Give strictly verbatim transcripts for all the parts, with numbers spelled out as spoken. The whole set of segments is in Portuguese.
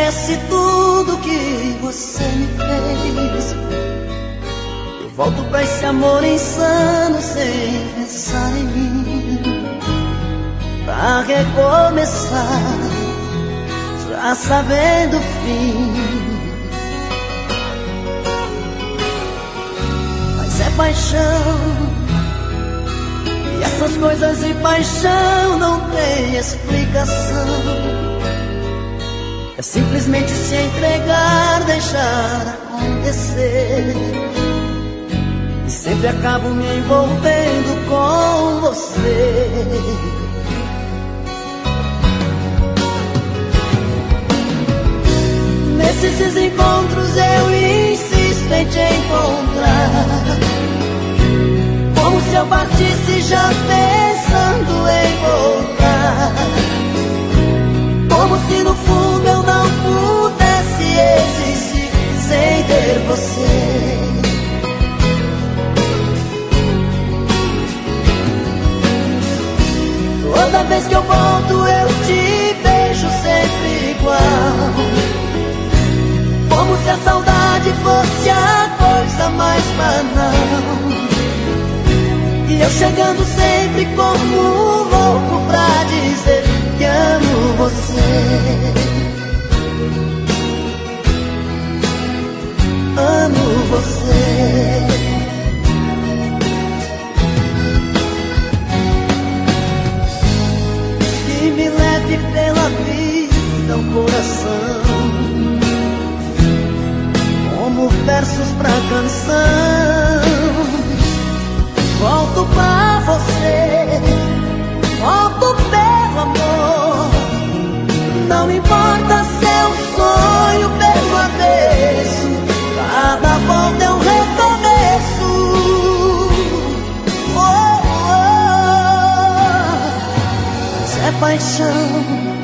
esquece tudo que você me fez. Eu volto pra esse amor insano sem pensar em mim, pra recomeçar, já sabendo o fim. Mas é paixão, e essas coisas de paixão não tem explicação. É simplesmente se entregar, deixar acontecer, e sempre acabo me envolvendo com você. Nesses encontros eu insisto em te encontrar, como se eu partisse já pensando em voltar, como se no fundo eu não pudesse existir sem ter você. Toda vez que eu volto eu te vejo sempre igual, como se a saudade fosse a coisa mais banal, e eu chegando sempre como um louco pra dizer que amo você. Amo você. Que me leve pela vida o coração, como versos pra canção. Volto pra você, volto pelo amor. Não importa se é um sonho pelo avesso, cada volta é um recomeço. Oh, oh. Mas é paixão,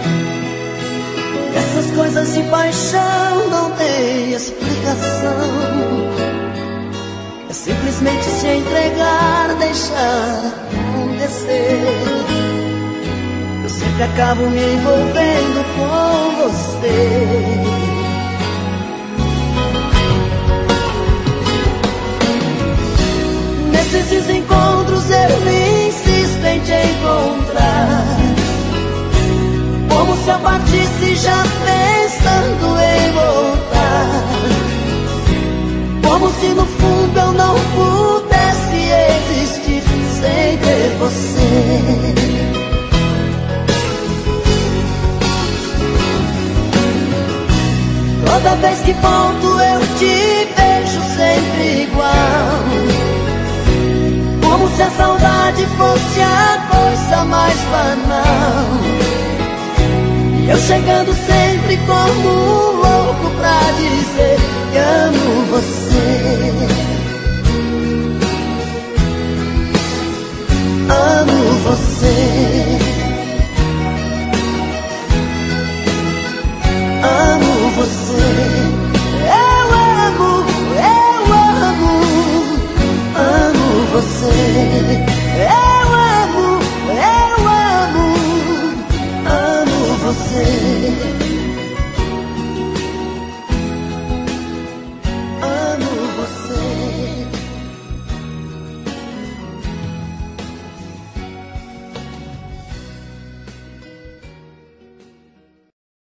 essas coisas de paixão não tem explicação. É simplesmente se entregar, deixar acontecer. Eu sempre acabo me envolvendo com você. Nesses encontros eu insisto em te encontrar, como se eu partisse já pensando em voltar, como se no fundo eu não pudesse existir sem ter você. Toda vez que volto eu te vejo sempre igual, como se a saudade fosse a coisa mais banal, e eu chegando sempre como um louco pra dizer que amo você. Amo você. Amo você. Eu amo, eu amo, amo você. Eu